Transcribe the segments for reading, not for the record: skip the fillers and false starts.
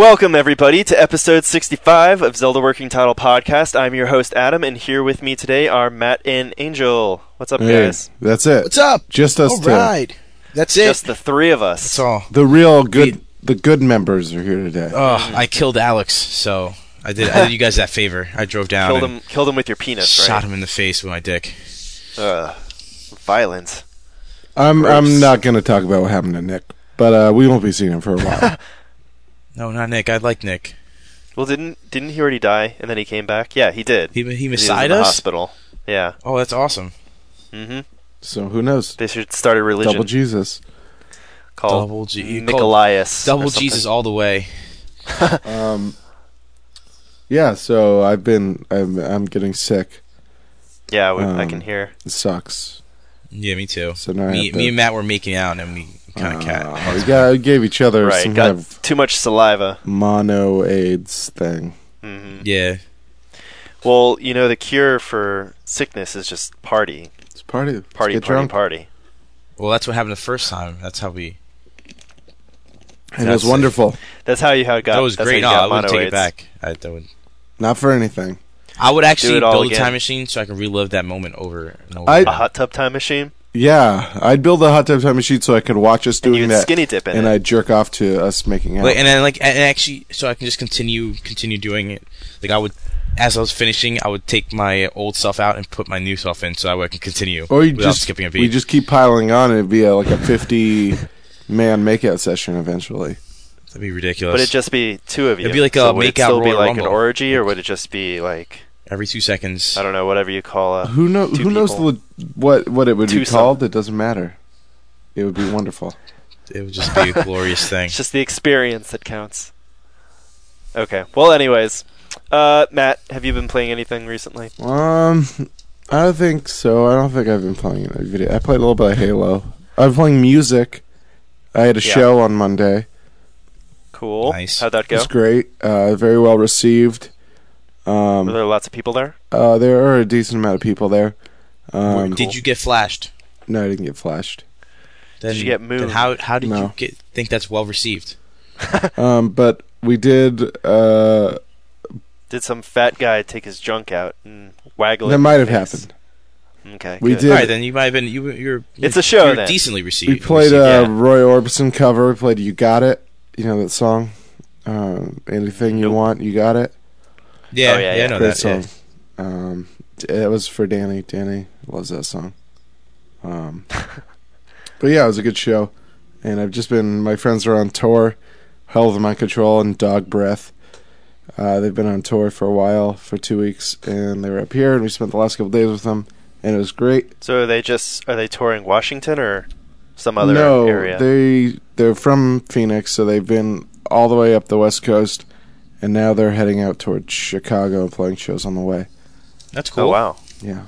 Welcome, everybody, to episode 65 of Zelda Working Title Podcast. I'm your host, Adam, and here with me today are Matt and Angel. What's up, guys? That's it. What's up? Just us two. All right. That's it. Just the three of us. That's all. The real good, the good members are here today. I killed Alex, so I did you guys that favor. I drove down Killed him with your penis, right? shot him in the face with my dick. Violence. I'm not going to talk about what happened to Nick, but we won't be seeing him for a while. No, not Nick. I like Nick. Well, didn't he already die and then he came back? Yeah, he did. He was messied in the us? hospital. Yeah. Oh, that's awesome. Mm-hmm. So who knows? They should start a religion Double Jesus. called Double G. Nicolaius. Double Jesus all the way. Yeah. So I'm getting sick. Yeah, I can hear. It sucks. Yeah, me too. So now me and Matt were making out, and we kind of we gave each other Right, some got kind of too much saliva. mono AIDS thing. Mm-hmm. Yeah. Well, the cure for sickness is just party. It's party. Let's Party, get party, drunk. party. Well, that's what happened the first time. That's how we. And it was wonderful. That's how you got. That was that's great. How No, you I got wouldn't take mono it back. That would. Not for anything. I would actually it all build a again. time machine so I can relive that moment over and over. A hot tub time machine. Yeah, I'd build a hot tub time machine so I could watch us And you doing would that, skinny dip in and it. I'd jerk off to us making out. Wait, and then and actually, so I can just continue doing it. Like I would, as I was finishing, I would take my old stuff out and put my new stuff in, so that way I can continue. Or you without just skipping a beat. we just keep piling on, and it'd be like a 50-man makeout session eventually. That'd be ridiculous. Would it just be two of you? It'd be like a so would it makeout still be Royal like an Rumble. orgy, or would it just be like every 2 seconds. I don't know, whatever you call a Who knows? two Who knows people. what it would be Twosome. called? It doesn't matter. It would be wonderful. It would just be a glorious thing. It's just the experience that counts. Okay. Well, anyways, Matt, have you been playing anything recently? I don't think so. I don't think I've been playing a video. I played a little bit of Halo. I've been playing music. I had a show on Monday. Cool. Nice. How'd that It go? was great. Very well received. Were there lots of people there? There are a decent amount of people there. Did you get flashed? No, I didn't get flashed. Did you get moved? Then how did No. you think that's well received? But we did. Did some fat guy take his junk out and waggle it? That in might your have face? happened. Okay. We good. did. All right, then you might have been you're. It's a show You're then. decently received. We played Yeah. a Roy Orbison cover. We played "You Got It." You know that song. Anything you Nope. want, you got it. Yeah, Oh, yeah, I yeah. know Great that. song. It was for Danny. Danny loves that song. But yeah, it was a good show. And I've just been. My friends are on tour. Hell of Mind Control and Dog Breath. They've been on tour for a while, for 2 weeks, and they were up here, and we spent the last couple days with them, and it was great. So are they touring Washington or some other No, area? they're from Phoenix, so they've been all the way up the West Coast, and now they're heading out towards Chicago and playing shows on the way. That's cool. Oh wow. Yeah.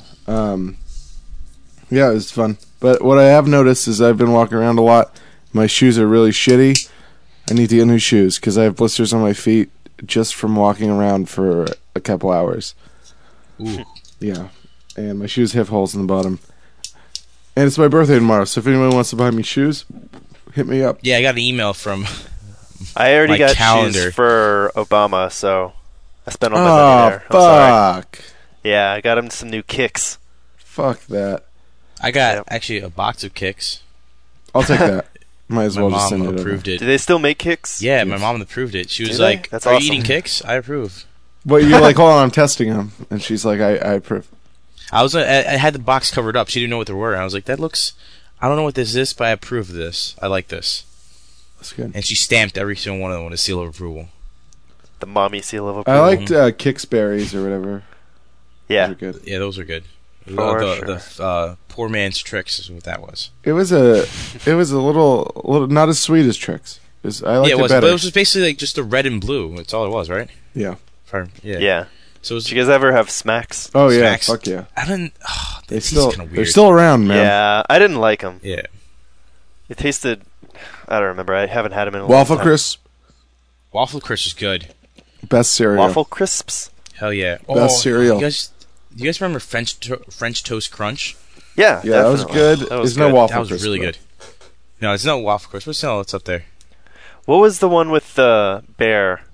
Yeah, it was fun. But what I have noticed is I've been walking around a lot. My shoes are really shitty. I need to get new shoes because I have blisters on my feet just from walking around for a couple hours. Ooh. Yeah. And my shoes have holes in the bottom. And it's my birthday tomorrow, so if anyone wants to buy me shoes, hit me up. Yeah, I got an email from. I already My got calendar. shoes for Obama, so I spent all my money there. I'm sorry. Fuck. Yeah, I got him some new kicks. Fuck that. I got Yep. actually a box of kicks. I'll take that. Might as My well just mom send it approved Do it. they still make kicks? Yeah, my Yes. mom approved it. She was they? like, That's "Are awesome. you eating kicks? I approve." But you're like, hold on, I'm testing them. And she's like, I approve. I had the box covered up. She didn't know what they were. I was like, "That looks. I don't know what this is, but I approve of this. I like this." That's good. And she stamped every single one of them with a seal of approval. The mommy seal of I approval. liked Kicksberries or whatever. Yeah. Those are good. Yeah, those are good. For The poor man's tricks is what that was. It was a little not as sweet as Tricks. I liked Yeah, it it was. better. But it was just basically like just the red and blue. That's all it was, right? Yeah. Yeah. Yeah. So it was, Did you guys ever have Smacks? Oh yeah. Smacks. Fuck yeah. I didn't. They They're still kind of weird. they're still around, man. Yeah, I didn't like them. Yeah. It tasted. I don't remember. I haven't had them in a Waffle long time. Crisp, Waffle Crisp is good. best cereal. Waffle crisps. Hell yeah. Best cereal. Do you guys remember French Toast Crunch? Yeah, Yeah, that was definitely. good. That was There's no good. Waffle That was Crisp, really though. good. No, it's not Waffle Crisp. What's up there? What was the one with the bear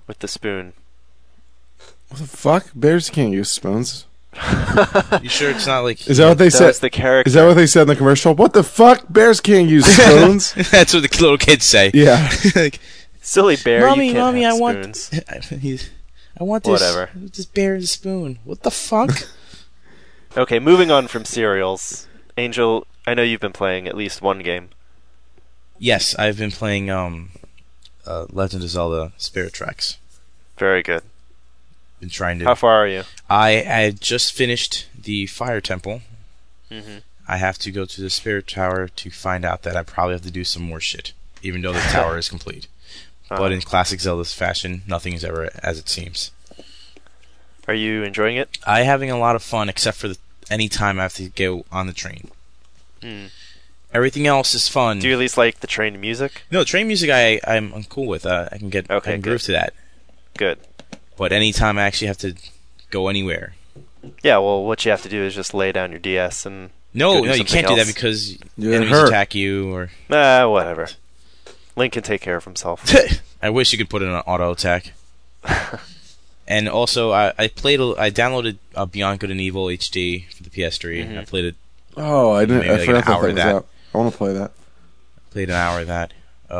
with the spoon. What the fuck? Bears can't use spoons. You sure it's not like... Is that what they That said? was the character. Is that what they said in the commercial? What the fuck? Bears can't use spoons. That's what the little kids say. Yeah. Like, Silly bear, Mommy, you can't Mommy, have I want... spoons. I want this... Whatever. This bear and spoon. What the fuck? Okay, moving on from cereals. Angel, I know you've been playing at least one game. Yes, I've been playing Legend of Zelda Spirit Tracks. Very good. Been trying to... How far are you? I just finished the Fire Temple. Mm-hmm. I have to go to the Spirit Tower to find out that I probably have to do some more shit, even though the tower is complete. But in classic Zelda's fashion, nothing is ever as it seems. Are you enjoying it? I'm having a lot of fun, except for any time I have to go on the train. Hmm. Everything else is fun. Do you at least like the train music? No, train music I'm cool with. I can get I can groove to that. Good. But anytime I actually have to go anywhere. Yeah, well, what you have to do is just lay down your DS and No, do you can't do else. that because You're enemies hurt. attack you or... whatever. Link can take care of himself. I wish you could put it on auto attack. And also, I downloaded Beyond Good and Evil HD for the PS3. Mm-hmm. I played it. Oh, I didn't. Maybe I like forgot an hour that of was that. out. I want to play that. Played an hour of that.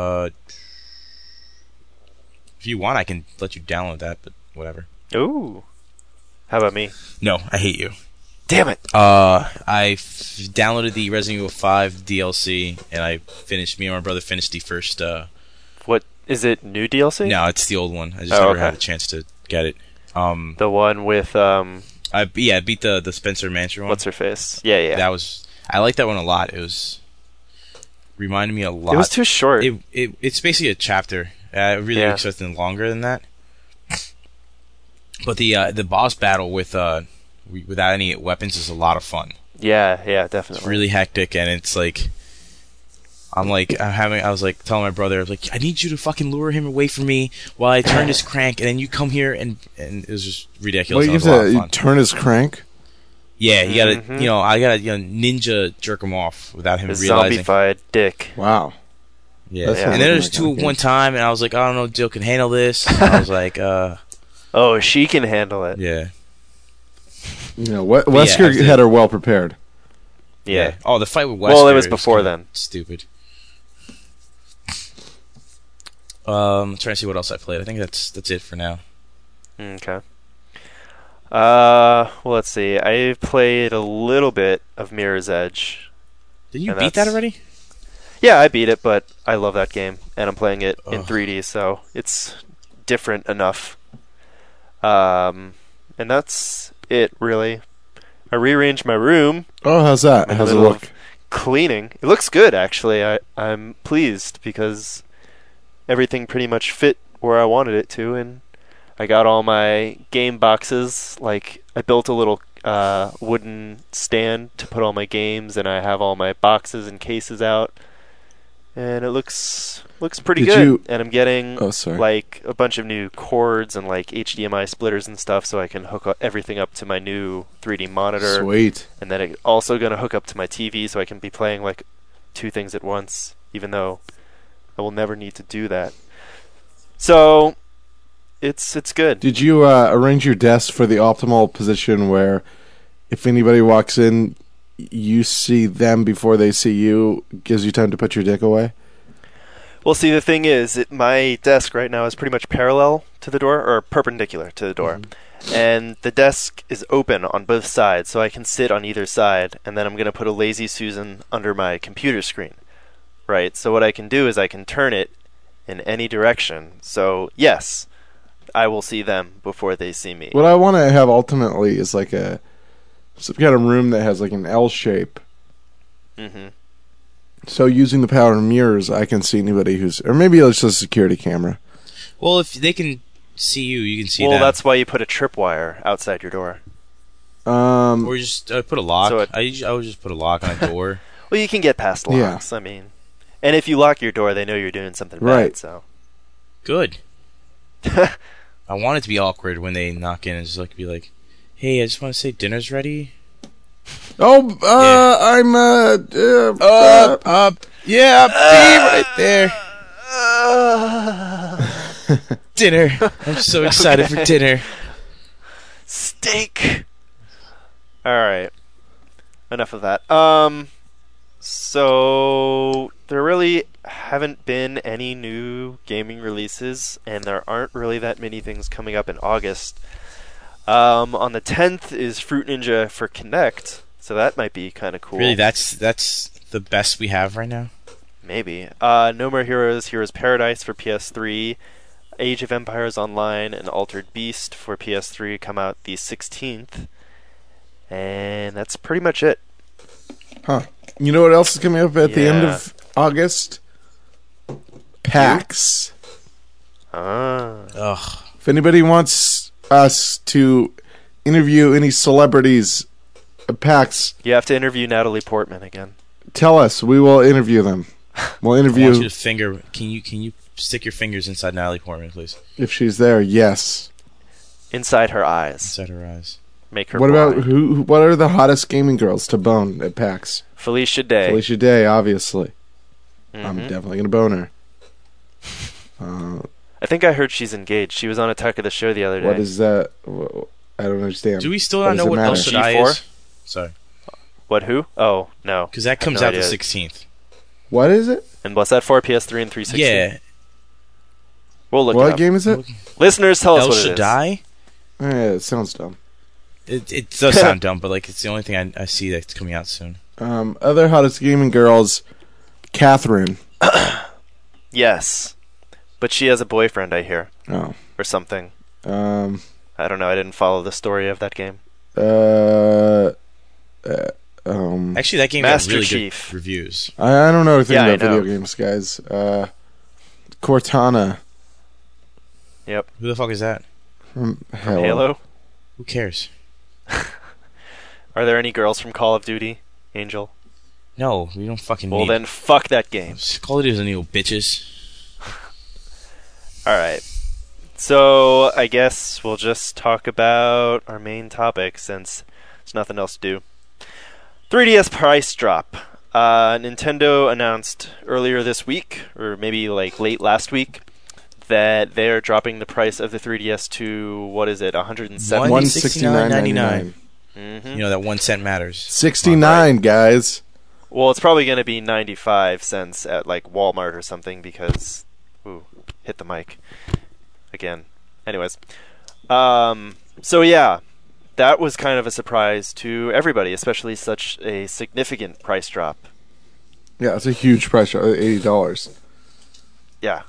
If you want, I can let you download that, but whatever. Ooh. How about me? No, I hate you. Damn it! Downloaded the Resident Evil 5 DLC, and me and my brother finished the first... What, is it new DLC? No, it's the old one. I just never okay. had a chance to get it. The one with, I beat the Spencer Mansion one. what's her face? Yeah. I like that one a lot. It was... reminded me a lot. It was too short. It's basically a chapter. I really expected something longer than that. But the boss battle without any weapons is a lot of fun. Yeah, definitely. It's really hectic, and it's like I was like telling my brother, I was like, I need you to fucking lure him away from me while I turn this crank, and then you come here, and it was just ridiculous. Well, you It was a lot of have fun. to turn his crank. Yeah, you gotta, I gotta ninja jerk him off without him The realizing. zombified dick. Wow. Yeah, That sounds and then there's like two okay. at one time, and I was like, I don't know, Jill can handle this. And I was like, Oh, she can handle it. yeah. You know, Wesker had her well prepared. Yeah. Oh, the fight with Wesker. Well, it was is before kinda then. Stupid. I'm trying to see what else I played. I think that's it for now. Okay. Well, let's see. I played a little bit of Mirror's Edge. Did you And beat that that's- already? Yeah, I beat it, but I love that game, and I'm playing it in Ugh. 3D, so it's different enough. And that's it, really. I rearranged my room. Oh, how's that? I'm in How's the it middle look? of Cleaning. It looks good, actually. I'm pleased because everything pretty much fit where I wanted it to, and I got all my game boxes. Like, I built a little wooden stand to put all my games, and I have all my boxes and cases out, and it looks pretty Did good. you- And I'm getting Oh, sorry. like a bunch of new cords and like HDMI splitters and stuff, so I can hook everything up to my new 3D monitor. Sweet. And then it's also going to hook up to my TV, so I can be playing like two things at once, even though I will never need to do that. So it's good. Did you arrange your desk for the optimal position where if anybody walks in, you see them before they see you, gives you time to put your dick away? Well, see, the thing is, my desk right now is pretty much parallel to the door, or perpendicular to the door. And the desk is open on both sides, so I can sit on either side, and then I'm going to put a Lazy Susan under my computer screen. Right? So what I can do is I can turn it in any direction. So, yes, I will see them before they see me. What I want to have ultimately is like some kind of room that has like an L shape. Mm-hmm. So using the power of mirrors, I can see anybody or maybe it's just a security camera. Well, if they can see you, you can see Well, them. that's why you put a tripwire outside your door. Or you just put a lock. So I would just put a lock on a door. Well, you can get past Yeah. locks. I mean, and if you lock your door, they know you're doing something Right. bad. So Good. I want it to be awkward when they knock in and just be like, "Hey, I just want to say dinner's ready." Oh, I'm Yeah, be right there. Dinner. I'm so excited for dinner. Steak. All right. Enough of that. So there really haven't been any new gaming releases, and there aren't really that many things coming up in August. On the 10th is Fruit Ninja for Kinect, so that might be kind of cool. Really, that's the best we have right now? Maybe. No More Heroes, Heroes Paradise for PS3, Age of Empires Online, and Altered Beast for PS3 come out the 16th. And that's pretty much it. Huh. You know what else is coming up at the end of August? PAX. Ugh. If anybody wants us to interview any celebrities at PAX, You have to interview Natalie Portman again. tell us. We will interview them. We'll I want you interview to finger. Can you stick your fingers inside Natalie Portman, please? if she's there. Yes. Inside her eyes. Inside her eyes. Make her What about blind. what are the hottest gaming girls to bone at PAX? Felicia Day. Felicia Day, obviously. I'm Mhm. definitely gonna bone her. I think I heard she's engaged. She was on Attack of the Show the other day. What is that? I don't understand. Do we still What not does know it what matter? El Shaddai G4? is? Sorry. What, who? Oh, no. Because that comes no out the idea. 16th. What is it? And what's that for? PS3 and 360? Yeah. We'll look it What up. game is it? Listeners, tell us El what it is. Shaddai? It sounds dumb. It does sound dumb, but like it's the only thing I see that's coming out soon. Other hottest gaming girls, Catherine. Yes. But she has a boyfriend, I hear. Oh. Or something. Um. I don't know. I didn't follow the story of that game. Actually, that game Master got really Chief. good reviews. I don't know anything Yeah, I about video know. games, guys. Cortana Yep. Who the fuck is that? from From Halo. Who cares? Are there any girls from Call of Duty, Angel? No, we don't fucking Well, need. then fuck that game. Call of Duty doesn't need no bitches. Alright. So, I guess we'll just talk about our main topic since there's nothing else to do. 3DS price drop. Nintendo announced earlier this week, or maybe like late last week, that they're dropping the price of the 3DS to, what is it, 170? $169.99. Mm-hmm. You know that 1 cent matters. 69, guys. Well, it's probably going to be 95 cents at like Walmart or something because... Ooh, hit the mic. Again. Anyways. So yeah, that was kind of a surprise to everybody, especially such a significant price drop. Yeah, it's a huge price drop, $80. Yeah.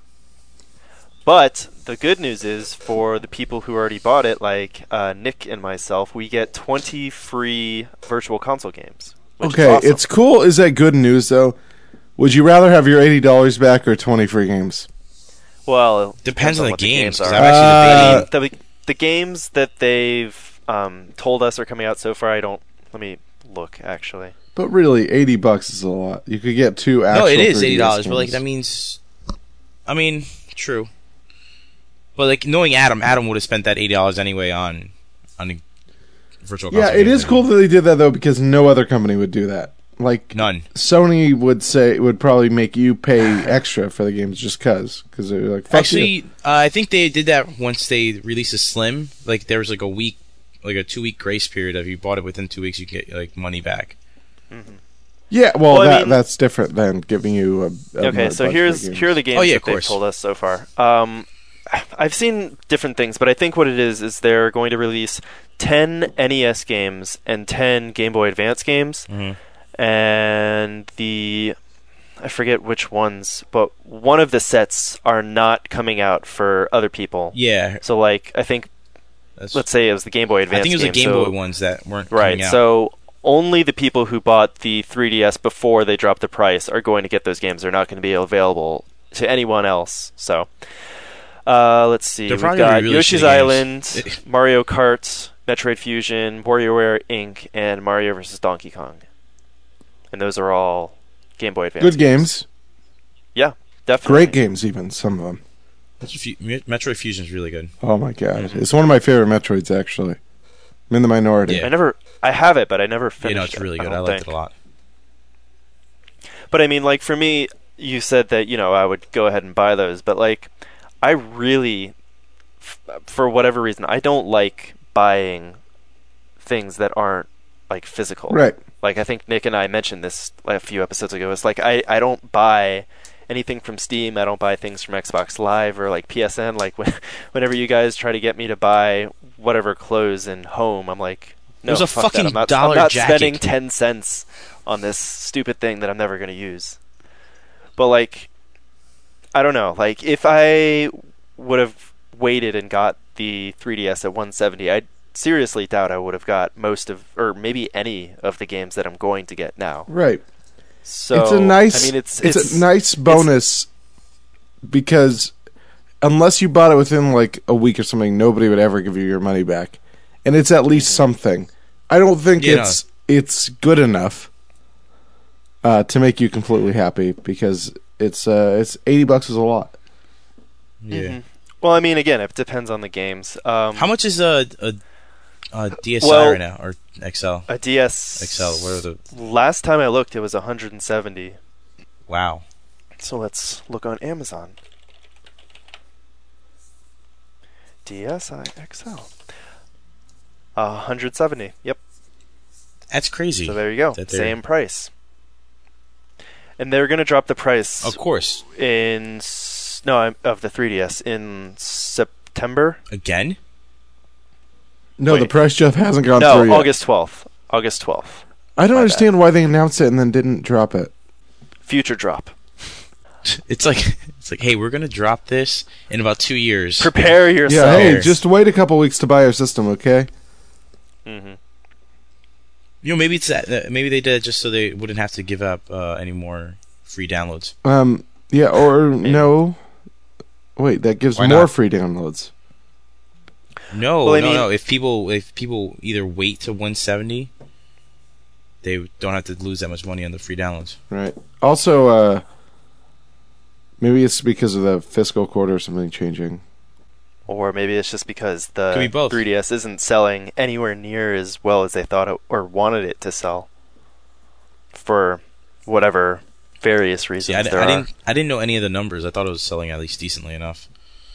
But the good news is for the people who already bought it, like Nick and myself, we get 20 free virtual console games. Which Okay, is awesome. it's cool. Is that good news, though? Would you rather have your $80 back or 20 free games? Well, it Depends on the what games. are. 'Cause I've actually The games that they've told us are coming out so far, I don't... Let me look, actually. But really, $80 is a lot. You could get two actual no, it is 3DS $80, but like games. that means. I mean, true. But like knowing Adam would have spent that $80 anyway on a virtual console. Yeah, it game is cool that they did that, though, because no other company would do that. Like, None. Sony would probably make you pay extra for the games just because they're like, fuck you. Actually, I think they did that once they released a Slim. Like there was like a week, like a 2-week grace period. If you bought it within 2 weeks, you could get like money back. Yeah, well, Well, I mean- that's different than giving you a Okay, more so budget here games. are the games Oh, yeah, that of they've course. told us so far. I've seen different things, but I think what it is they're going to release 10 NES games and 10 Game Boy Advance games, and I forget which ones, but one of the sets are not coming out for other people. Yeah, So, like, I think, that's, let's say it was the Game Boy Advance I think it was the game, Game so- Boy ones that weren't Right, coming out. so only the people who bought the 3DS before they dropped the price are going to get those games. They're not going to be available to anyone else. So, let's see. They're We've probably gonna got be really Yoshi's shitty Island, games. Mario Kart, Metroid Fusion, WarioWare Inc., and Mario vs. Donkey Kong. And those are all Game Boy Advance Good games. Yeah, definitely. Great games, even, some of them. Metroid Fusion is really good. Oh, my God. Mm-hmm. It's one of my favorite Metroids, actually. I'm in the minority. Yeah. I have it, but I never finished You know, it's really it. good. I I don't liked think. it a lot. But I mean, like, for me, you said that, I would go ahead and buy those, but, like, I really for whatever reason, I don't like buying things that aren't like physical. Right. Like I think Nick and I mentioned this like a few episodes ago. It's like I don't buy anything from Steam. I don't buy things from Xbox Live or like PSN. Like whenever you guys try to get me to buy whatever clothes in home, I'm like, no, There's a fuck that. fucking I'm not jacket. spending 10 cents on this stupid thing that I'm never going to use. But like, I don't know. Like if I would have waited and got the 3DS at 170, I seriously doubt I would have got most of, or maybe any of the games that I'm going to get now. Right. So it's a nice. I mean, it's a nice bonus because unless you bought it within like a week or something, nobody would ever give you your money back, and it's at least something. I don't think it's good enough to make you completely happy because it's $80 is a lot. Yeah. Mm-hmm. Well, I mean, again, it depends on the games. How much is a DSi right now, or XL? A DS XL. What are the? Last time I looked, it was 170. Wow. So let's look on Amazon. DSi XL. 170. Yep. That's crazy. So there you go. Same price. And they're going to drop the price. Of course. Of the 3DS in September. Again? No, Wait. the price Jeff hasn't gone through yet. No, August 12th. August 12th. I don't My understand bad. why they announced it and then didn't drop it. Future drop. It's like, hey, we're gonna drop this in about 2 years. Prepare yourself. Yeah, hey, just wait a couple weeks to buy our system, okay? Mm-hmm. You know, maybe it's that. Maybe they did it just so they wouldn't have to give up any more free downloads. Yeah, or Maybe. no. Wait, that gives Why more not? free downloads. No, Well, I no, mean- no. If people either wait to 170, they don't have to lose that much money on the free downloads. Right. Also, maybe it's because of the fiscal quarter or something changing. Or maybe it's just because Could be the both. 3DS isn't selling anywhere near as well as they thought it or wanted it to sell. For whatever various reasons Yeah, there are. I didn't know any of the numbers. I thought it was selling at least decently enough.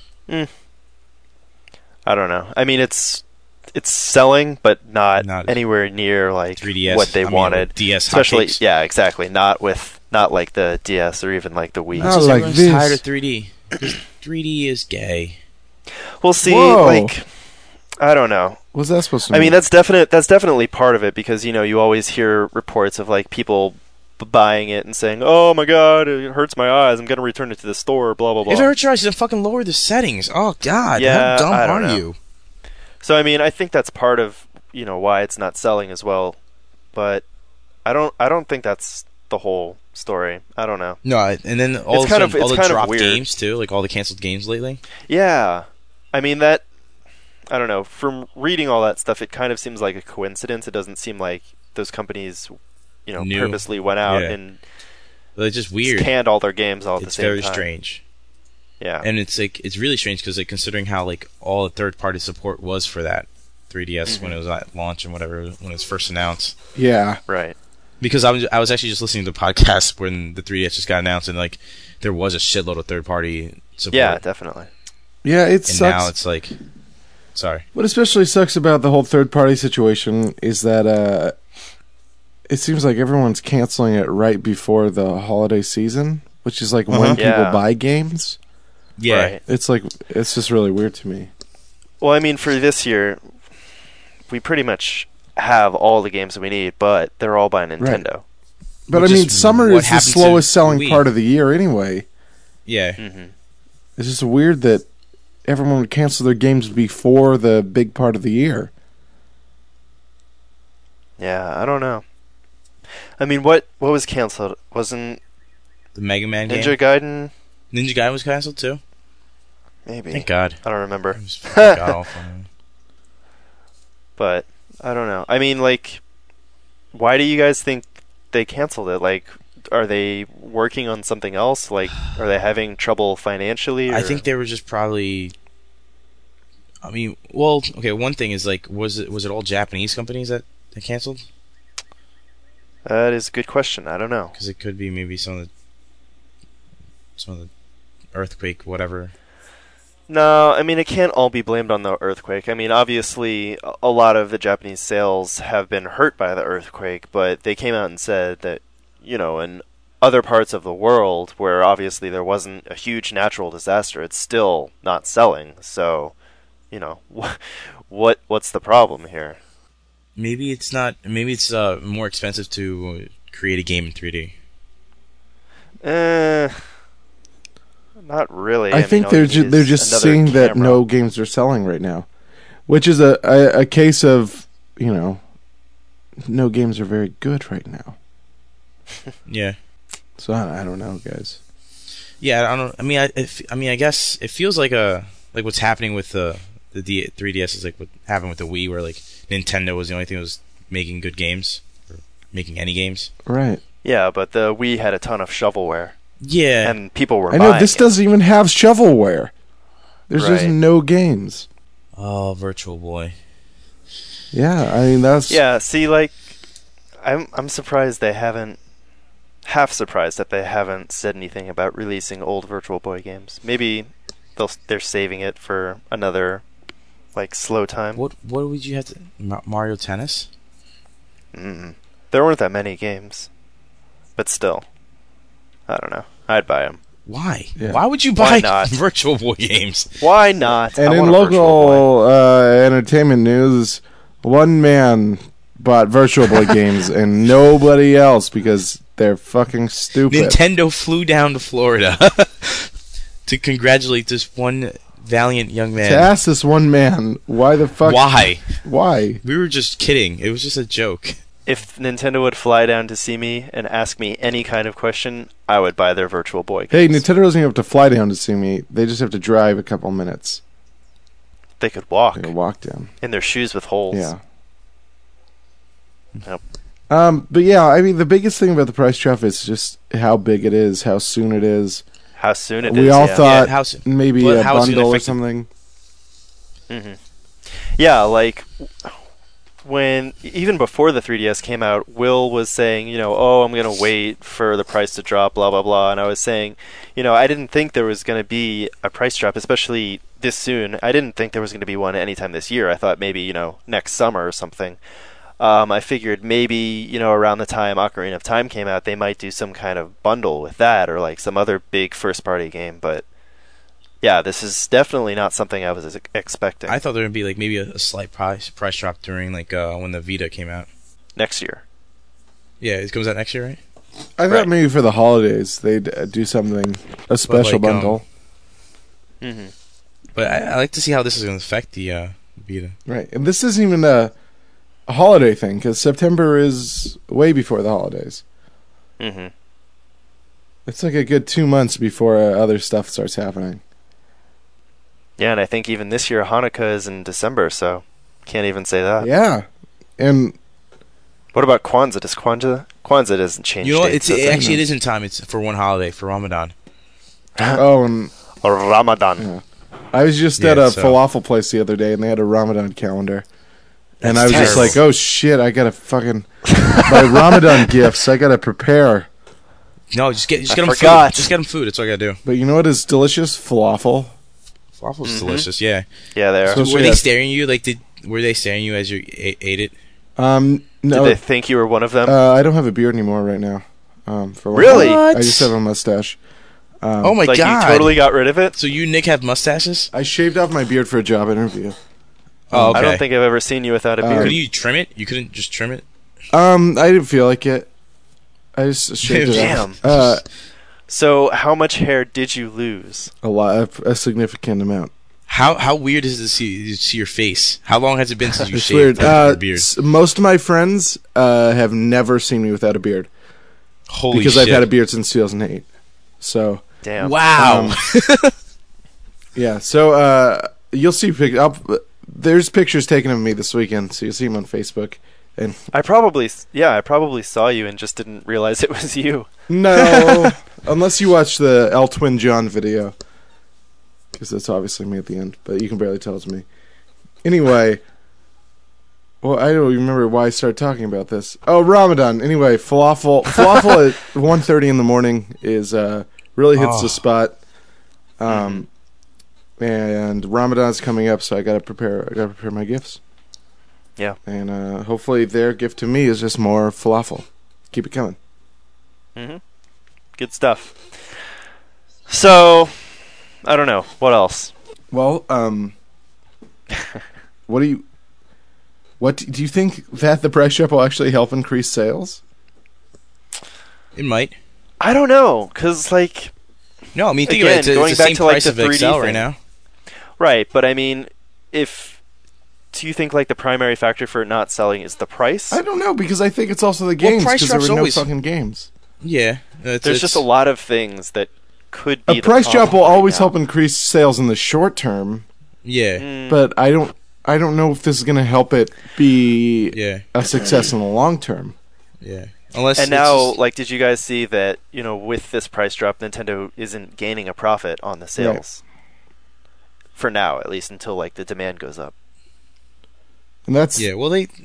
I don't know. I mean, it's selling, but not Not anywhere near like 3DS. what they I mean, wanted. DS Especially, hotcakes. yeah, exactly. Not like the DS or even like the Wii. No. Just like everyone's this. tired of 3D. 'Cause 3D is gay. We'll see. Whoa. Like, I don't know. What's that supposed to I mean? mean, that's definitely part of it because you always hear reports of like people buying it and saying, "Oh my god, it hurts my eyes. I'm gonna return it to the store." Blah blah blah. If it hurts your eyes, then fucking lower the settings. Oh god, Yeah, how dumb I don't are know. you? So I mean, I think that's part of why it's not selling as well, but I don't think that's the whole story. I don't know. No, and then all It's of a kind of- sudden, all it's the kind of drop weird. games too, like all the canceled games lately. Yeah, I mean that. I don't know. From reading all that stuff, it kind of seems like a coincidence. It doesn't seem like those companies, Knew. purposely went out Yeah. and But it's just weird. canned all their games all at the It's same very time. strange, Yeah. and it's really strange because like considering how like all the third party support was for that 3DS when it was at launch and whatever when it was first announced. yeah. Right. Because I was actually just listening to the podcast when the 3DS just got announced and like there was a shitload of third party support. Yeah, definitely. Yeah, it and sucks. now it's like, sorry. What especially sucks about the whole third-party situation is that it seems like everyone's canceling it right before the holiday season, which is like when people Yeah. buy games. Yeah, Right. It's just really weird to me. Well, I mean, for this year, we pretty much have all the games that we need, but they're all by Nintendo. But Which I mean, is summer what is the happened to slowest selling Wii. part of the year anyway. yeah. Mm-hmm. It's just weird that everyone would cancel their games before the big part of the year. Yeah, I don't know. I mean, what was canceled? Wasn't The Mega Man Ninja game. Gaiden? Ninja Gaiden was canceled too. Maybe. Thank God. I don't remember. It was fucking god-awful. But I don't know. I mean, like, why do you guys think they canceled it? Like, are they working on something else? Like, are they having trouble financially? I or- think they were just probably. I mean, well, okay. One thing is like, was it all Japanese companies that canceled? that is a good question. I don't know. Because it could be maybe some of the earthquake, whatever. No, I mean, it can't all be blamed on the earthquake. I mean, obviously, a lot of the Japanese sales have been hurt by the earthquake, but they came out and said that, in other parts of the world where obviously there wasn't a huge natural disaster, it's still not selling. So, what's the problem here? Maybe it's not. Maybe it's more expensive to create a game in 3D. Not really. I think they're just seeing that no games are selling right now, which is a case of no games are very good right now. Yeah. So I don't know, guys. Yeah, I don't. I mean, I guess it feels like what's happening with the 3DS is like what happened with the Wii, where like Nintendo was the only thing that was making good games or making any games. Right. Yeah, but the Wii had a ton of shovelware. Yeah. And people were I know buying this it. doesn't even have shovelware. There's just Right. no games. Oh, Virtual Boy. Yeah, I mean that's Yeah, see, like, I'm surprised they haven't. Half surprised that they haven't said anything about releasing old Virtual Boy games. Maybe they're saving it for another, like, slow time. What would you have to Mario Tennis? There weren't that many games, but still, I don't know. I'd buy them. Why? Yeah. Why would you Why buy not? Virtual Boy games? Why not? And I in want a Virtual Boy. local entertainment news, one man bought Virtual Boy games and nobody else because they're fucking stupid. Nintendo flew down to Florida to congratulate this one valiant young man. To ask this one man, why the fuck? Why? Why? We were just kidding. It was just a joke. If Nintendo would fly down to see me and ask me any kind of question, I would buy their Virtual Boy Hey, games. Nintendo doesn't even have to fly down to see me. They just have to drive a couple minutes. They could walk They can walk down. in their shoes with holes. Yeah. Yep. But yeah, I mean, the biggest thing about the price drop is just how big it is, how soon it is. How soon it is. We all yeah. thought Yeah, how soon- maybe well, a how soon bundle or affected- something. Yeah, like when even before the 3DS came out, Will was saying, oh, I'm going to wait for the price to drop, blah, blah, blah. And I was saying, I didn't think there was going to be a price drop, especially this soon. I didn't think there was going to be one anytime this year. I thought maybe, next summer or something. I figured maybe, around the time Ocarina of Time came out, they might do some kind of bundle with that or like some other big first-party game. But yeah, this is definitely not something I was expecting. I thought there would be like maybe a slight price drop during like when the Vita came out. Next year. Yeah, it comes out next year, right? I thought Right. maybe for the holidays they'd do something, a special like, bundle. But I like to see how this is going to affect the Vita. Right. And this isn't even a holiday thing, because September is way before the holidays. It's like a good 2 months before other stuff starts happening. Yeah, and I think even this year Hanukkah is in December, so can't even say that. Yeah. And What about Kwanzaa? Does Kwanzaa doesn't change? You know what? dates, It does it? actually it is in time. It's for one holiday, for Ramadan. and Or Ramadan. Yeah. I was just at a falafel place the other day, and they had a Ramadan calendar. And I was just terrible. like, oh shit, I gotta fucking my Ramadan gifts, I gotta prepare. No, just get them forgot. food. Just get them food. That's all I gotta do. But you know what is delicious? Falafel. Waffles delicious. Yeah. Yeah, they are. So- Were yeah. they staring you? Like, were they staring you as you ate it? Did No, they think you were one of them? I don't have a beard anymore right now. For one Really? thing. What? I just have a mustache. Oh my like god! you totally got rid of it? So you, Nick, have mustaches? I shaved off my beard for a job interview. Oh, okay. I don't think I've ever seen you without a beard. Couldn't you trim it? You couldn't just trim it? I didn't feel like it. I just shaved it Damn. off. So how much hair did you lose? A significant amount. How weird is it to see your face? How long has it been since you It's shaved weird. your beard? Most of my friends have never seen me without a beard Holy because shit! I've had a beard since 2008. So Damn. Wow. yeah, so you'll see. There's pictures taken of me this weekend, so you'll see them on Facebook. And I probably saw you and just didn't realize it was you. no, unless you watch the El Twin John video, because that's obviously me at the end, but you can barely tell it's me. Anyway, well, I don't remember why I started talking about this. Oh, Ramadan. Anyway, falafel at 1:30 in the morning is really hits the spot. And and Ramadan's coming up, so I gotta prepare my gifts. Yeah. And hopefully their gift to me is just more falafel. Keep it coming. Mm-hmm. Good stuff. So, I don't know. What else? Well, what do you think that the price drop will actually help increase sales? It might. I don't know, because, like... No, I mean, think Again, about it. going It's the back same to, like, price the of 3D XL right thing. now. Right, but I mean, do you think, like, the primary factor for it not selling is the price? I don't know, because I think it's also the games, price because there drops were no always- fucking games. Yeah. There's just a lot of things that could be A price drop will right always now. help increase sales in the short term, Yeah. Mm, but I don't know if this is going to help it be Yeah. a success in the long term. Yeah. Unless and it's now, just- like, did you guys see that, with this price drop, Nintendo isn't gaining a profit on the sales? For now, at least, until, like, the demand goes up. And that's Yeah, well, weird.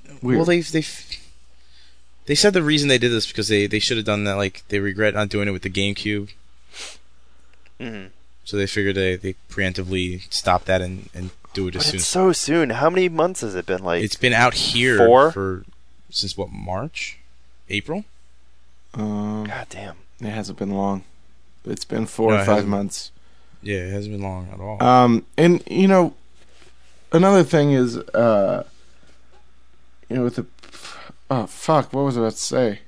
they said the reason they did this because they should have done that. Like, they regret not doing it with the GameCube, Mm-hmm. so they figured they preemptively stop that and do it as But soon. it's so soon. How many months has it been? Like, It's been out here 4? since what, March, April? God damn. It hasn't been long. It's been 4 No, or it 5 hasn't. months. Yeah, it hasn't been long at all. And another thing is, with the what was I about to say?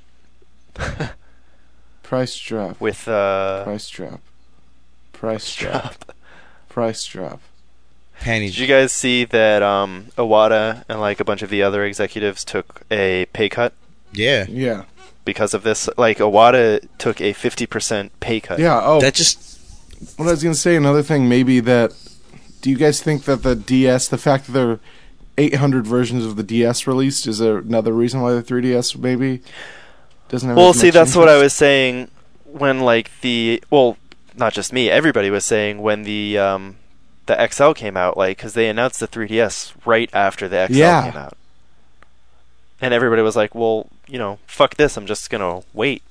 Price drop. With, Price drop. Price drop. Price drop. Panties. Did you guys see that Iwata and, like, a bunch of the other executives took a pay cut Yeah. Yeah. because of this? Like, Iwata took a 50% pay cut. Yeah. Oh, That just what I was gonna say. Another thing, maybe that. Do you guys think that the DS, the fact that there are 800 versions of the DS released, is another reason why the 3DS maybe doesn't have? Well, as see, much that's what I interest? was saying when, like, not just me, everybody was saying when the XL came out, like, because they announced the 3DS right after the XL Yeah. came out. And everybody was like, well, fuck this, I'm just going to wait.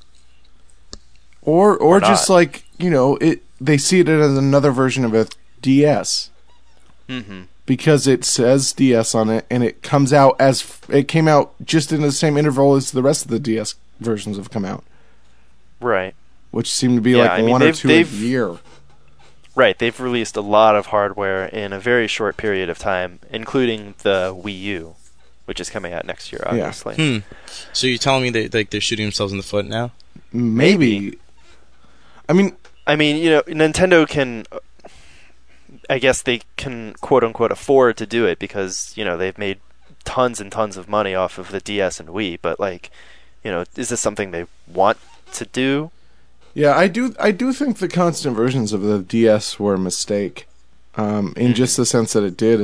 Or just not. like they see it as another version of a DS Mm-hmm. because it says DS on it, and it comes out as it came out just in the same interval as the rest of the DS versions have come out, Right. which seem to be Yeah, like I mean, one or they've- two a they've- year. Right, they've released a lot of hardware in a very short period of time, including the Wii U, which is coming out next year, Yeah. obviously. So you're telling me that they're shooting themselves in the foot now? Maybe. I mean, Nintendo can, I guess they can, quote-unquote, afford to do it because, they've made tons and tons of money off of the DS and Wii, but, like, is this something they want to do? yeah, I do think the constant versions of the DS were a mistake, in just the sense that it did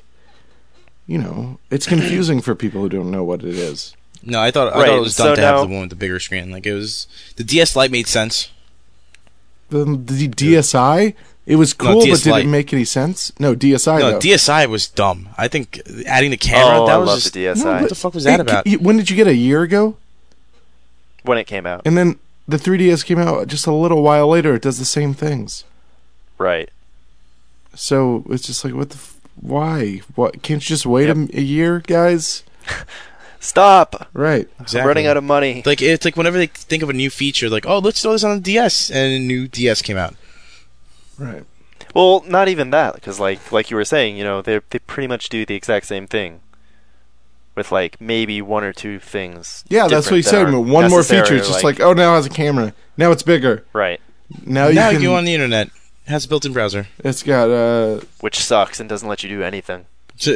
it's confusing for people who don't know what it is. No, I thought Right, it was dumb so to have now- the one with the bigger screen. Like, it was the DS Lite made sense. The DSi, it was No, cool, but DS did Lite. it make any sense? No, DSi. No, though. DSi was dumb. I think adding the camera, Oh, that I was love just, the DSi. What the fuck was that about? When did you get, a year ago? When it came out. And then the 3DS came out just a little while later. It does the same things. Right. So it's just like, why? What? Can't you just wait Yep. a year, guys? Stop! Right. Exactly. I'm running out of money. Like, it's like whenever they think of a new feature, like, oh, let's throw this on the DS, and a new DS came out. Right. Well, not even that, because like you were saying, they pretty much do the exact same thing, with like maybe one or two things. Yeah, that's what you different said. that One aren't more feature. necessarily, It's just like, oh, now it has a camera. Now it's bigger. right, Now Now you you can. go on the internet. It has a built-in browser. It's got which sucks and doesn't let you do anything.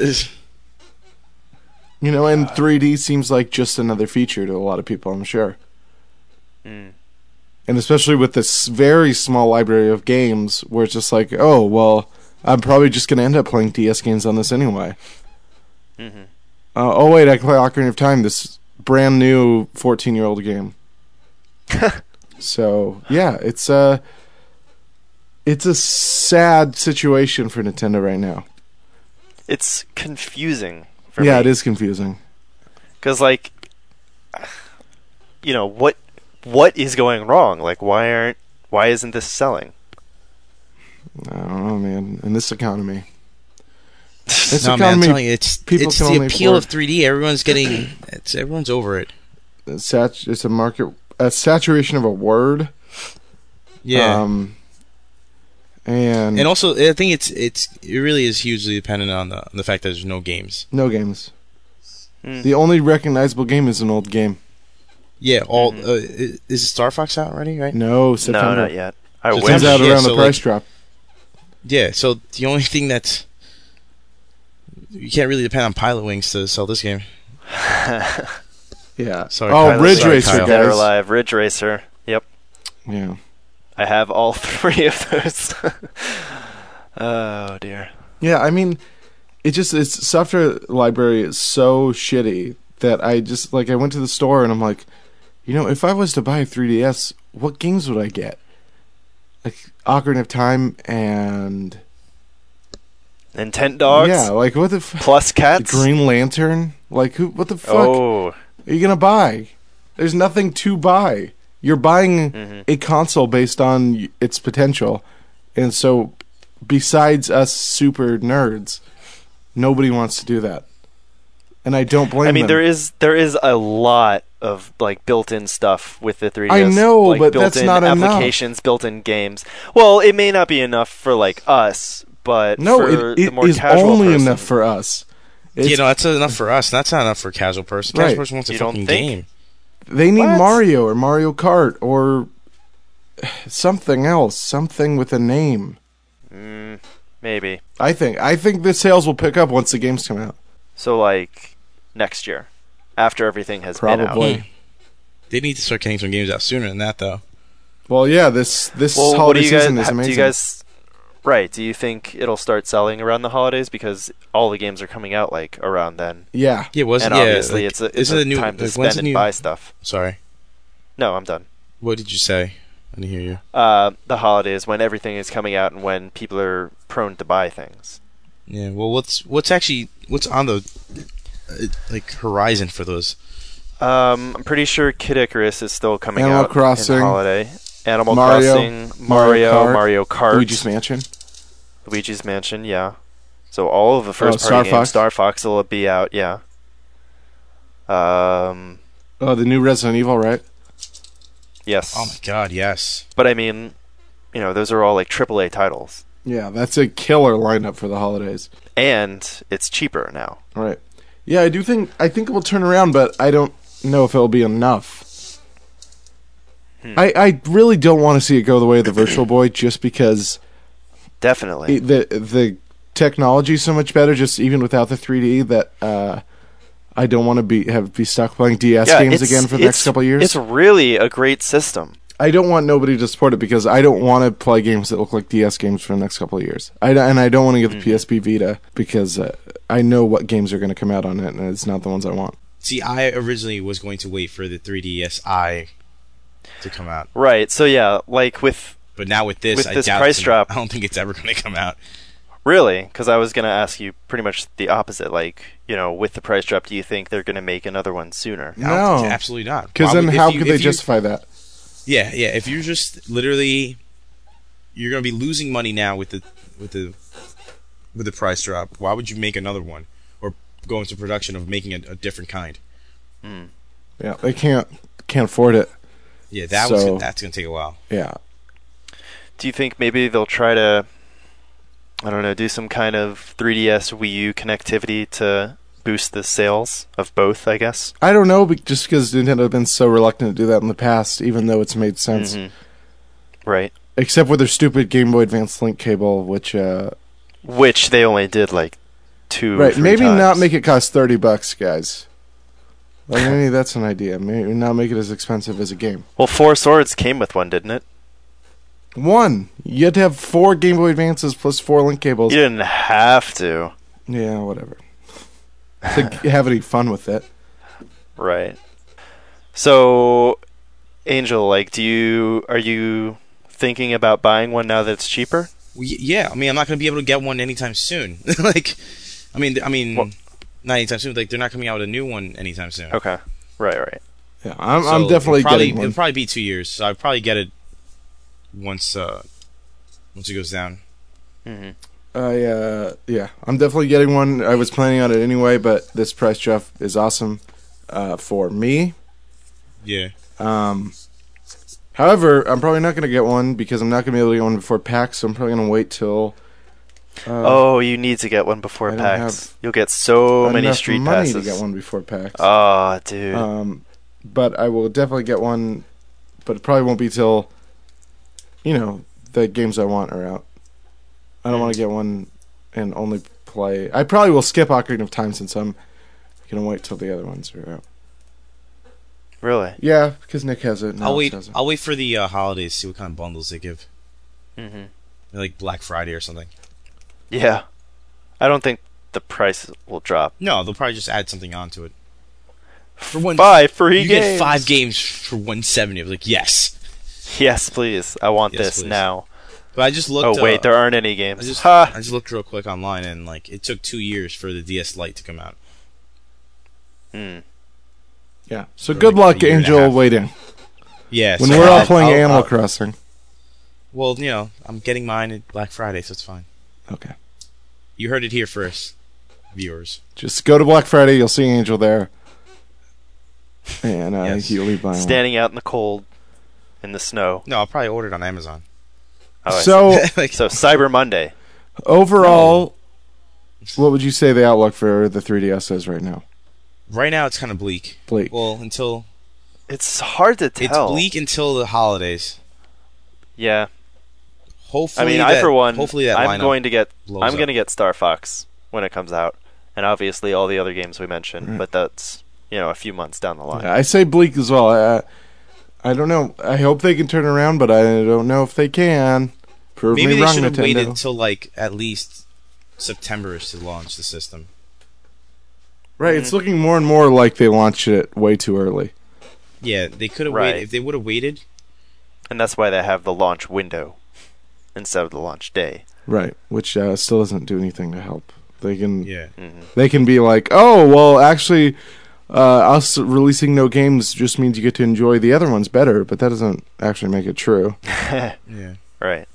and 3D seems like just another feature to a lot of people, I'm sure. Mm. And especially with this very small library of games, where it's just like, oh, well, I'm probably just going to end up playing DS games on this anyway. Mm-hmm. Oh, wait, I can play Ocarina of Time, this brand new 14-year-old game. So, yeah, it's a sad situation for Nintendo right now. It's confusing for Yeah, me. it is confusing. Because what is going wrong? Like, why isn't this selling? I don't know, man. In this economy. This No, man, I'm economy, telling you, it's people can the only appeal afford- of 3D. Everyone's over it. it's a market, a saturation of a word. Yeah. And Also, I think it really is hugely dependent on the fact that there's no games. no games. Mm. The only recognizable game is an old game. Yeah, is Star Fox out already? Right? No, No, September. not yet. I So It comes wish. out Yeah, around so, the price like- drop. Yeah. So the only thing that's you can't really depend on Pilot Wings to sell this game. Yeah. Sorry, oh, Kyle. Ridge Sorry, Racer, Kyle. Dead or guys. Alive, Ridge Racer. Yep. Yeah. I have all 3 of those. Oh, dear. Yeah, I mean, its software library is so shitty that I just, like, I went to the store and I'm like, you know, if I was to buy a 3DS, what games would I get? Like, Ocarina of Time and... And Tent Dogs? Yeah, like, what the fuck? Plus Cats? Green Lantern? Like, what the fuck Oh. are you gonna buy? There's nothing to buy. You're buying Mhm. a console based on its potential. And so, besides us super nerds, nobody wants to do that. And I don't blame I mean, them. there is a lot of like built-in stuff with the 3DS. I know, like, but that's built-in not enough. applications, built-in games. Well, it may not be enough for like us, but No, for the it more is casual only person, enough for us. It's, That's enough for us. That's not enough for a casual person. Casual Right. person wants a You don't fucking think? game. they need What? Mario or Mario Kart or something else, something with a name. maybe. I think the sales will pick up once the games come out. So like next year, after everything has been out. Probably. They need to start getting some games out sooner than that, though. Well, yeah, this Well, what holiday do you guys? season is Do amazing. you guys? Right? Do you think it'll start selling around the holidays because all the games are coming out like around then? Yeah. Yeah, And obviously, it's a isn't the new time to like, spend when's the and new? buy stuff. Sorry, No, I'm done. what did you say? I didn't hear you. The holidays when everything is coming out and when people are prone to buy things. Yeah. Well, what's on the like horizon for those? I'm pretty sure Kid Icarus is still coming Animal out Crossing, in holiday. Animal Mario, Crossing, Mario Kart, Luigi's Mansion. Luigi's Mansion, yeah. So all of the first Star party games, Fox. Star Fox will be out, yeah. Oh, the new Resident Evil, right? Yes. Oh my God, yes. But I mean, those are all like AAA titles. Yeah, that's a killer lineup for the holidays. And it's cheaper now. Right. Yeah, I think it will turn around, but I don't know if it'll be enough. I really don't want to see it go the way of the Virtual Boy, just because Definitely. the technology is so much better, just even without the 3D, that I don't want to be stuck playing DS games it's- again for the next couple of years. It's really a great system. I don't want nobody to support it because I don't want to play games that look like DS games for the next couple of years. And I don't want to get the PSP Vita because I know what games are going to come out on it, and it's not the ones I want. See, I originally was going to wait for the 3DSi to come out, Right. So yeah, like but now with this, With I this doubt price it's- drop- I don't think it's ever going to come out. really, because I was going to ask you pretty much the opposite. Like, with the price drop, do you think they're going to make another one sooner? No. Absolutely not. Because Why then would- how if you- could they if you- justify that? Yeah. If you're just literally, you're going to be losing money now with the price drop. Why would you make another one or go into production of making a different kind? Yeah, they can't afford it. Yeah, So- that's going to take a while. Yeah. Do you think maybe they'll try to, I don't know, do some kind of 3DS Wii U connectivity to boost the sales of both, I guess? I don't know, just because Nintendo have been so reluctant to do that in the past, even though it's made sense. Mhm. Right. Except with their stupid Game Boy Advance link cable, which Which they only did like 2 or right, 3 maybe times. not make it cost $30, guys. Like, maybe that's an idea. Maybe not make it as expensive as a game. Well, Four Swords came with one, didn't it? One, you had to have 4 Game Boy Advances plus 4 link cables. You didn't have to. Yeah, whatever. To have any fun with it. Right. So, Angel, like, are you thinking about buying one now that it's cheaper? Well, yeah, I mean, I'm not going to be able to get one anytime soon. Like, I mean, Well- not anytime soon. Like, they're not coming out with a new one anytime soon. Okay. Right. Yeah, I'm So definitely getting It'll one. probably be 2 years. So I'll probably get it once it goes down. I'm definitely getting one. I was planning on it anyway, but this price drop is awesome for me. Yeah. However, I'm probably not going to get one because I'm not going to be able to get one before PAX, so I'm probably going to wait till... you need to get one before I don't PAX. You'll get so many enough street money passes. to get one before PAX. Oh, dude. But I will definitely get one, but it probably won't be till, the games I want are out. I don't want to get one and only play... I probably will skip Ocarina of Time since I'm going to wait till the other ones are out. Really? Yeah, because Nick has it. I'll wait. Doesn't. I'll wait for the holidays. See what kind of bundles they give. Mm-hmm. Like Black Friday or something. Yeah. I don't think the price will drop. No, they'll probably just add something onto it. For one, 5 free you games. get 5 games for $170. I was like, yes. Yes, please. I want Yes, this please. now. But I just looked. Oh wait, there aren't any games. I just looked real quick online, and it took 2 years for the DS Lite to come out. Yeah. So For good like luck, a year and a Angel, half. waiting. Yeah. When so we're all I'll- playing I'll- Animal I'll- Crossing. Well, I'm getting mine at Black Friday, so it's fine. Okay. You heard it here first, viewers. Just go to Black Friday. You'll see Angel there. And Yes. he'll be buying Standing out in the cold, in the snow. No, I'll probably order it on Amazon. Oh, I So, Like, so Cyber Monday. overall, what would you say the outlook for the 3DS is right now? right now, it's kind of bleak. Bleak. Well, until It's hard to tell. it's bleak until the holidays. Yeah. Hopefully, I for one, hopefully that I'm lineup going to get blows I'm up. going to get Star Fox when it comes out, and obviously all the other games we mentioned. Right. But that's a few months down the line. I say bleak as well. I don't know. I hope they can turn around, but I don't know if they can. Prove Maybe me they wrong, should have Nintendo. waited until at least September to launch the system. Right, it's looking more and more like they launched it way too early. Yeah, they could have Right. waited. If they would have waited, And that's why they have the launch window instead of the launch day. Right, which still doesn't do anything to help. They can yeah. they can be like, oh, well, actually, us releasing no games just means you get to enjoy the other ones better, but that doesn't actually make it true. Yeah. Right.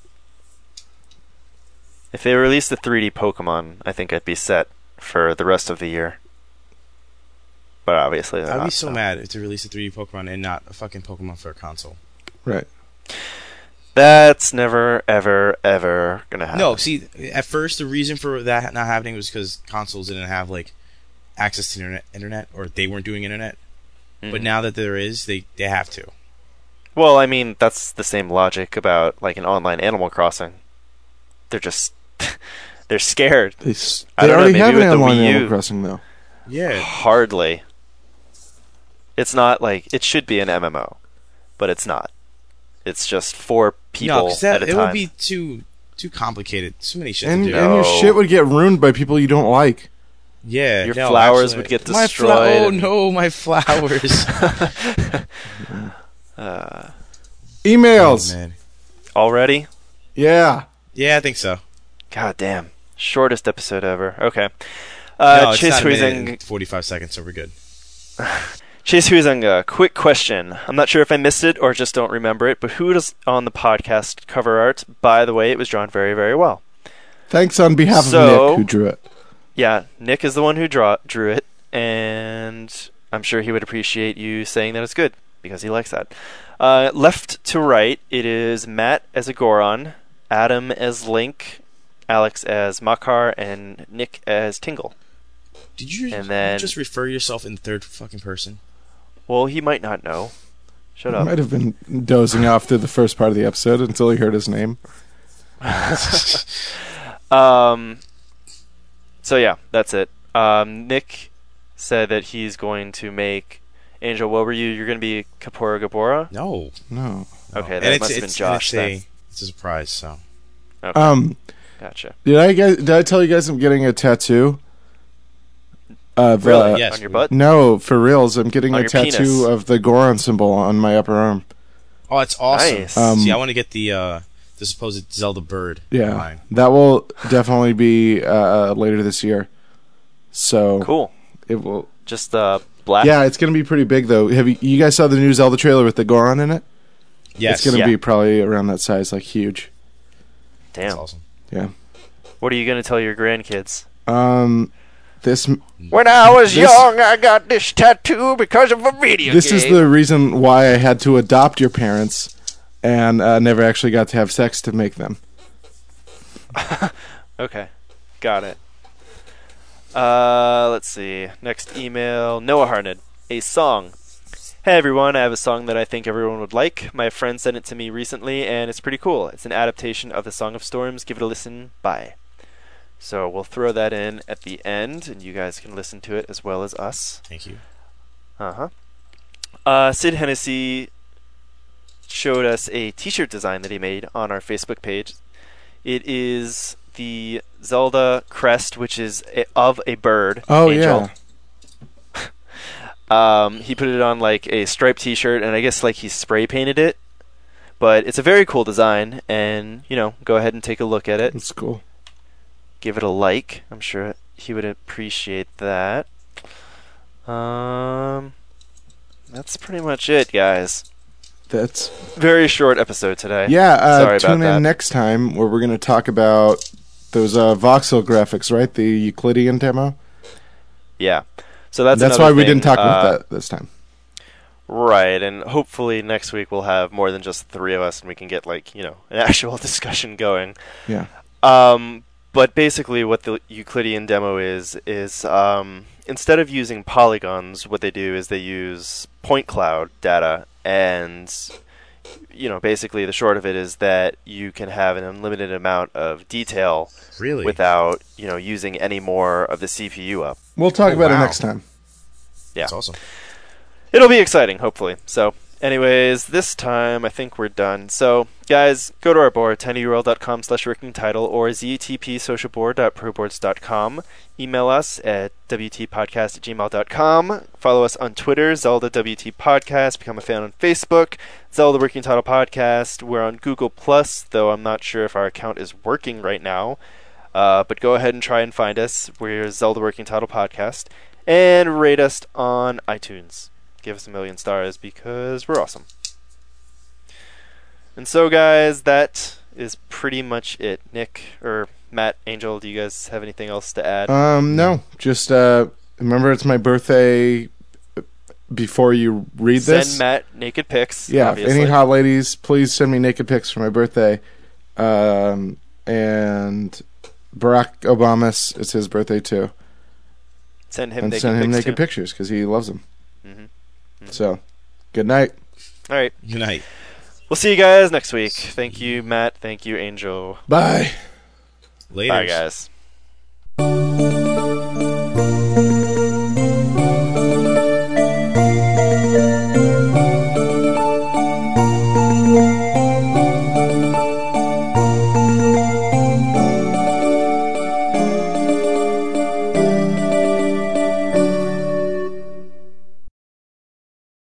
If they released the 3D Pokemon, I think I'd be set for the rest of the year. But obviously, they're I'd be not, so mad if they released a 3D Pokemon and not a fucking Pokemon for a console. Right. That's never, ever, ever gonna happen. No, see, at first the reason for that not happening was because consoles didn't have access to internet, or they weren't doing internet. But now that there is, they have to. Well, I mean, that's the same logic about an online Animal Crossing. They're just they're scared. They I don't know, already maybe have an with the online Wii Animal U. Crossing, though. Yeah. Hardly. It's not it should be an MMO, but it's not. It's just 4 people No, because at a it time. would be too complicated. Too many shit And to do. your No. shit would get ruined by people you don't like. Yeah. Your no, flowers actually- would get My destroyed oh and- no, my flowers. Emails. Oh, man. Already? Yeah. Yeah, I think so. God damn. Shortest episode ever. Okay. No, it's Chase not a minute Huizing, and 45 seconds, so we're good. Chase Huizing, quick question. I'm not sure if I missed it or just don't remember it, but who does on the podcast cover art? By the way, it was drawn very, very well. Thanks on behalf So- of Nick, who drew it. Yeah, Nick is the one who drew it, and I'm sure he would appreciate you saying that it's good, because he likes that. Left to right, it is Matt as a Goron, Adam as Link, Alex as Makar, and Nick as Tingle. Did you And then- just refer yourself in third fucking person? Well, he might not know. Shut He up. might have been dozing off through the first part of the episode until he heard his name. So yeah, that's it. Nick said that he's going to make Angel. What were you? You're going to be Kapora Gabora? No. No. Okay, And that it's- must have been it's- Josh. and Then. it's a surprise, so. Okay, gotcha. Did I tell you guys I'm getting a tattoo? Really? yes, On your butt? No, for reals. I'm getting On a your tattoo penis. of the Goron symbol on my upper arm. Oh, it's awesome. Nice. See, I want to get the supposed Zelda bird. Yeah, line. that will definitely be later this year. So Cool. it will. Just black. Yeah, it's going to be pretty big though. Have you guys saw the new Zelda trailer with the Goron in it? Yes. It's going to Yeah. be probably around that size, like huge. That's Damn. awesome. Yeah. What are you going to tell your grandkids? This When I was This- young, I got this tattoo because of a video this game. is the reason why I had to adopt your parents and never actually got to have sex to make them. Okay, got it. Let's see. Next email, Noah Harned. A song. Hey everyone, I have a song that I think everyone would like. My friend sent it to me recently, and it's pretty cool. It's an adaptation of the Song of Storms. Give it a listen. Bye. So we'll throw that in at the end, and you guys can listen to it as well as us. Thank you. Sid Hennessy showed us a t-shirt design that he made on our Facebook page. It is the Zelda crest, which is of a bird. Oh, Angel. He put it on like a striped t-shirt, and I guess like he spray painted it. But it's a very cool design, and go ahead and take a look at it. It's cool. Give it a like. I'm sure he would appreciate that. That's pretty much it, guys. That's Very short episode today. yeah. Sorry about Tune that. in next time where we're going to talk about those voxel graphics, right? The Euclidean demo. Yeah. So that's why another we thing. didn't talk about that this time. Right, and hopefully next week we'll have more than just the three of us, and we can get an actual discussion going. Yeah. But basically, what the Euclidean demo is instead of using polygons, what they do is they use point cloud data, and basically the short of it is that you can have an unlimited amount of detail Really? without using any more of the CPU up. We'll talk Oh, about it wow. next time. Yeah. That's awesome. It'll be exciting, hopefully. So, anyways, this time I think we're done. So, guys, go to our board, tinyurl.com/workingtitle or ztpsocialboard.proboards.com. Email us at wtpodcast@gmail.com. Follow us on Twitter, ZeldaWT Podcast. Become a fan on Facebook, Zelda Working Title Podcast. We're on Google+, though I'm not sure if our account is working right now. But go ahead and try and find us. We're Zelda Working Title Podcast. And rate us on iTunes. Give us 1,000,000 stars because we're awesome. And so, guys, that is pretty much it. Nick or Matt, Angel, do you guys have anything else to add? No, just remember it's my birthday before you read Send this. Matt naked pics. Yeah, obviously. any hot ladies, please send me naked pics for my birthday. And Barack Obama, it's his birthday too. Send him And naked send him pics naked too. pictures because he loves them. Mhm. So, good night. All right. Good night. We'll see you guys next week. Thank you, Matt. Thank you, Angel. Bye. Later. Bye, guys.